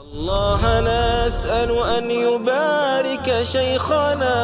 الله نسأل أن يبارك شيخنا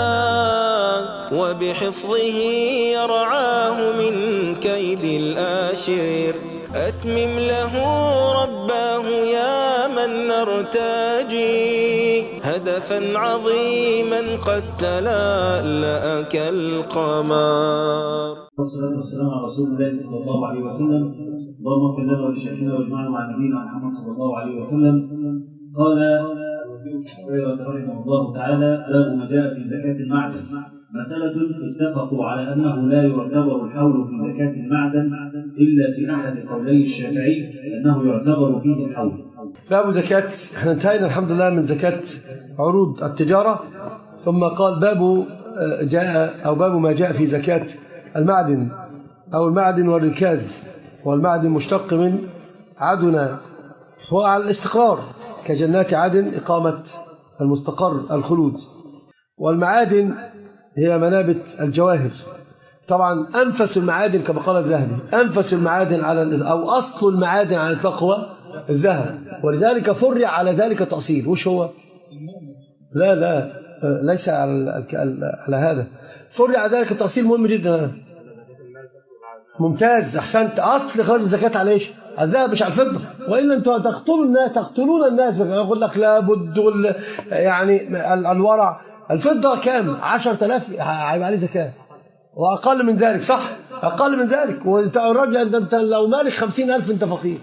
وبحفظه يرعاه من كيد الآشر. أتمم له رباه يا من نرتجي هدفا عظيما قد تلألأ كالقمر. والصلاة والسلام على رسول الله صلى الله عليه وسلم. اللهم اغفر لنا ولشيخنا واجمعنا مع نبينا محمد صلى الله عليه وسلم. قال الوزير هريرة رحمه الله تعالى: باب ما جاء في زكاة المعدن. مسألة اتفقوا على أنه لا يعتبر الحول في زكاة المعدن إلا في أحد قولي الشافعي أنه يعتبر فيه الحول. باب زكاة، احنا انتهينا الحمد لله من زكاة عروض التجارة، ثم قال باب باب ما جاء في زكاة المعدن أو المعدن والركاز. والمعدن مشتق من عدن، هو على الاستقرار كجنات عدن، إقامة المستقر الخلود. والمعادن هي منابت الجواهر. طبعا أنفس المعادن كما قال الذهبي، أنفس المعادن أو أصل المعادن على الإطلاق هو الذهب، ولذلك فرع على ذلك تأصيل. وش هو؟ لا ليس على هذا، فرع على ذلك التأصيل مهم جدا. ممتاز، أحسنت. أصل خرج الزكاة على إيش؟ الذهب مش على الفضة، وإلا أنتم تقتلون الناس. يقول لك لابد يعني الورع. الفضة كام؟ 10,000 هيبقى عليه زكاة، وأقل من ذلك. صح، أقل من ذلك. والراجل أنت لو مالك 50,000 أنت فقير.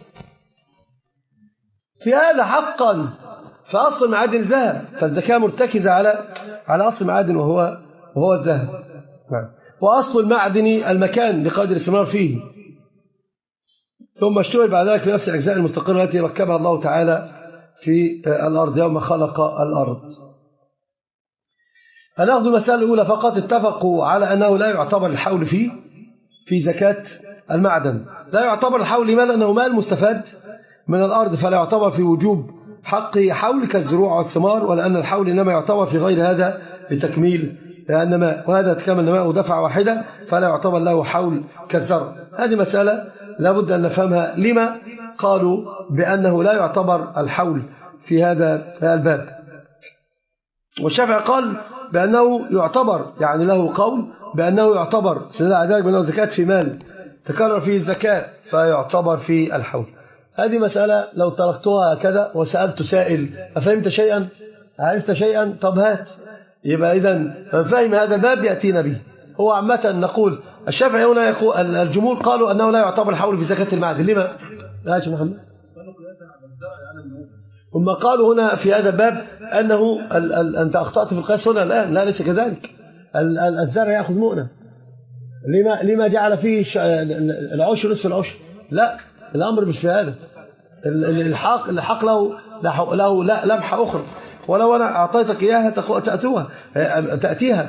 في هذا حقا فأصل معادن الذهب، فالزكاة مرتكزة على أصل معادن وهو الذهب. وأصل المعدن المكان بقدر الاستمرار فيه، ثم اشتغل بعد ذلك بنفس الأجزاء المستقرة التي ركبها الله تعالى في الأرض يوم خلق الأرض. هناخذ المسألة الأولى فقط. اتفقوا على أنه لا يعتبر الحول في زكاة المعدن. لا يعتبر الحول لماذا؟ لأنه مال مستفاد من الأرض، فلا يعتبر في وجوب حقه حول كالزروع والثمار، ولأن الحول إنما يعتبر في غير هذا لتكميل النماء، وهذا تكمل النماء دفعة واحدة، فلا يعتبر له حول كالزرع. هذه مسألة لابد أن نفهمها. لما قالوا بأنه لا يعتبر الحول في هذا الباب؟ والشافعي قال بأنه يعتبر، يعني له قول بأنه يعتبر سنة على ذلك بأنه زكاة في مال تكرر فيه الزكاة فيعتبر في الحول. هذه مسألة لو تركتها هكذا وسألت سائل: أفهمت شيئا؟ عرفت شيئا؟ طب هات. يبقى إذن من فهم هذا الباب يأتينا به. هو عامة نقول الشافعي هنا يقول الجمهور قالوا أنه لا يعتبر الحول في زكاة المعدن. لما؟ لا يا محمد. هم قالوا هنا في هذا الباب أنه أنت أخطأت في القياس هنا. لا ليس كذلك. الزرع يأخذ مؤنة. لما جعل فيه العشر نصف العشر؟ لا، الأمر مش في هذا. الحق له لمحة أخرى، ولو أنا أعطيتك إياها تأتيها.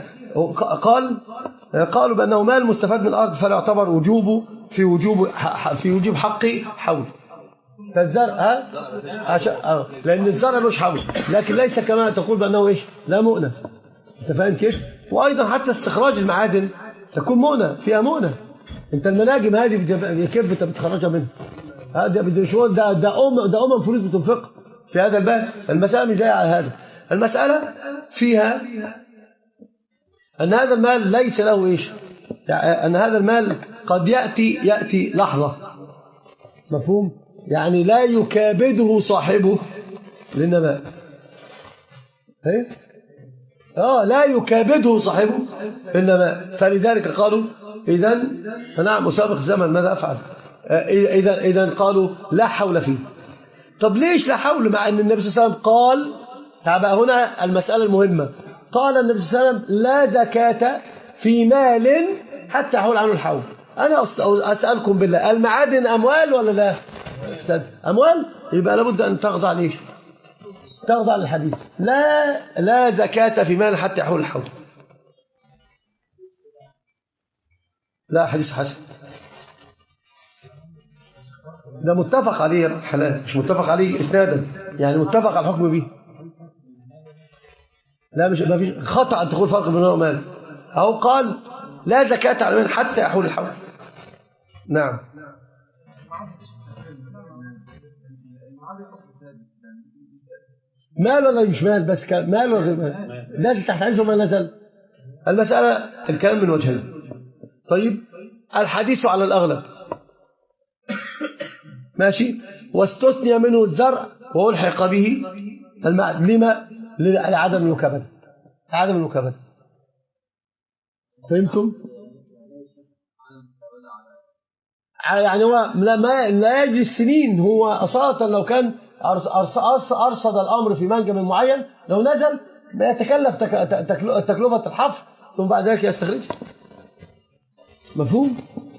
قالوا بأنه مال مستفاد من الأرض فلا يعتبر وجوبه في وجوب حقي حول. فالزرع لأن الزرع مش حول، لكن ليس كما تقول بأنه إيش؟ لا مؤنة. أنت فاهم كيف؟ وأيضا حتى استخراج المعادن تكون مؤنة، فيها مؤنة. أنت المناجم هذه كيف أنت بتخرجها منها؟ هذا بدون ده فلوس بتنفق في هذا الباب. المسألة مش جاية على هذا. المسألة فيها أن هذا المال ليس له إيش؟ يعني أن هذا المال قد يأتي لحظة، مفهوم؟ يعني لا يكابده صاحبه للنماء. لا يكابده صاحبه للنماء. فلذلك قالوا إذن نعم مسابق الزمن ماذا أفعل؟ إذن قالوا لا حول فيه. طب ليش لا حول مع أن النبي صلى الله عليه وسلم قال؟ تعبأ هنا المسألة المهمة. قال النبي صلى الله عليه وسلم لا زكاة في مال حتى يحول عنه الحول. أنا أسألكم بالله، المعادن أموال ولا لا؟ أموال، يبقى لابد أن تخضع ليش؟ تخضع للحديث لا زكاة في مال حتى يحول الحول. لا، حديث حسن ده متفق عليه حلال، مش متفق عليه إسنادا، يعني متفق على الحكم به. لا، مش ما فيش خطأ أن تقول فرق بين مال. أو قال لا زكاة على من حتى يحول الحول. نعم. مال ولا مش مال؟ بس مال ولا غير مال؟ نازل تحت عزه ما نزل. المسألة الكلام من وجهين. طيب الحديث على الأغلب ماشي، واستثني منه الزرع وألحق به المعد. لما؟ لعدم المكابدة. عدم المكابدة. فهمتم؟ يعني هو لا يجري السنين. هو أصالة لو كان أرصد الأمر في منجم معين، لو نزل ما يتكلف تكلفة الحفر ثم بعد ذلك يستخرج. مفهوم؟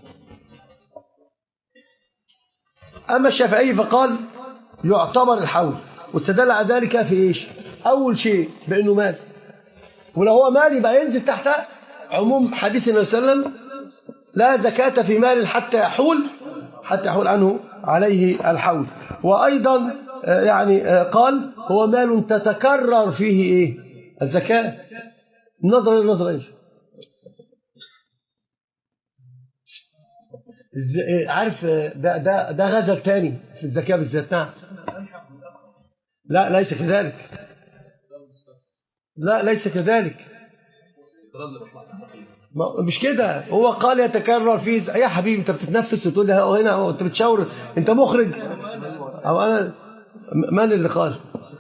أما الشافعي فقال يعتبر الحول، واستدل على ذلك في إيش؟ أول شيء بأنه مال، ولو هو مال يبقى ينزل تحت عموم حديث النبي صلى الله عليه وسلم لا زكاة في مال حتى يحول عنه عليه الحول. وأيضا يعني قال هو مال تتكرر فيه إيه؟ الزكاة. النظر إيش؟ عارف ده غزل تاني في الزكاة بالذات. نعم. لا ليس كذلك. لا ليس كذلك. مش كده. هو قال يتكرر فيه يا حبيبي انت بتتنفس وتقول لي هنا انت بتشاور، انت مخرج او انا؟ من اللي قال؟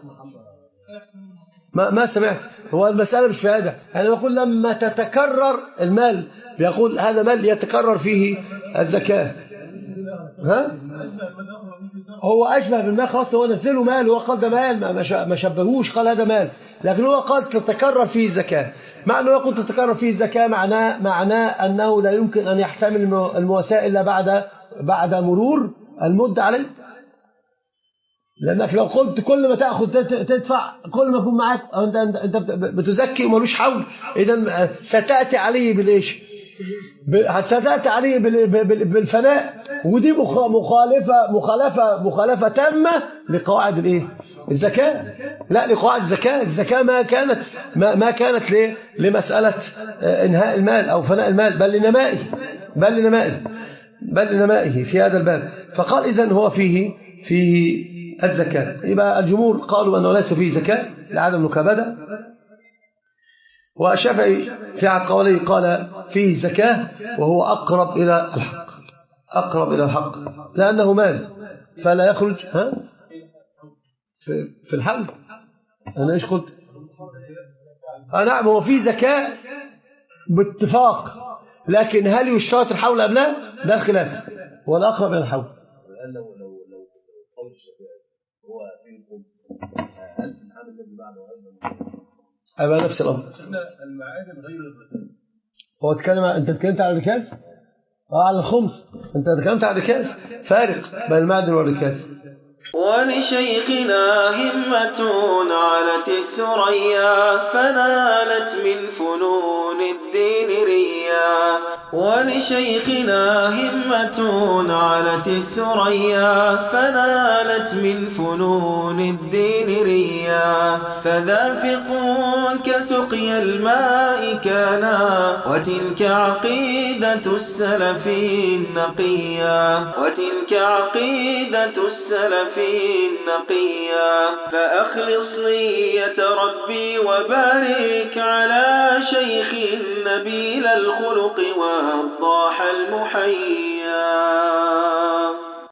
ما سمعت. هو المسألة مش في هذا. يعني يقول لما تتكرر المال، بيقول هذا مال يتكرر فيه الزكاة. ها؟ هو أشبه بالمال خلاص. هو نزله مال، هو قال ده مال، ما شبهوش، قال هذا مال، لكن هو قال تتكرر فيه الزكاة. مع أنه يقول تتكرر فيه الزكاة معناه أنه لا يمكن أن يحتمل المواساة إلا بعد مرور المدة عليه. لأنك لو قلت كل ما تأخذ تدفع، كل ما يكون معك أنت بتزكي ومالوش حول، إذا ستأتي عليه بالإيش؟ ستأتي عليه بالفناء، ودي مخالفة تامة لقواعد الإيه؟ الزكاة. لا، لقواعد الزكاة. الزكاة ما كانت لمسألة إنهاء المال أو فناء المال، بل لنمائه في هذا الباب. فقال إذن هو فيه الزكاة. يبقى الجمهور قالوا أنه ليس فيه زكاة لعدم المكابدة، والشافعي في عهد قوله قال فيه زكاة وهو أقرب إلى الحق لأنه مال فلا يخرج في الحول. أنا إيش قلت؟ نعم، هو فيه زكاة باتفاق، لكن هل يشترط الحول أم لا؟ ده الخلاف، ولا أقرب إلى الحول. هو في الخمس، هل في الحال الذي بعده أبقى نفس الأمر. المعادن غير الركاز. هو أنت اتكلمت على الركاز؟ على الخمس. أنت اتكلمت على الركاز. فارق بين المعدن والركاز. ولشيخنا همة علت الثريا فنالت من فنون الدين ريا. ولشيخنا همة علت الثريا فنالت من فنون الدين ريا. فذا فقه كسقي الماء كان وتلك عقيدة السلف النقيا. فأخلص نية ربي وبارك على شيخ نبيل الخلق ووضاح المحيا.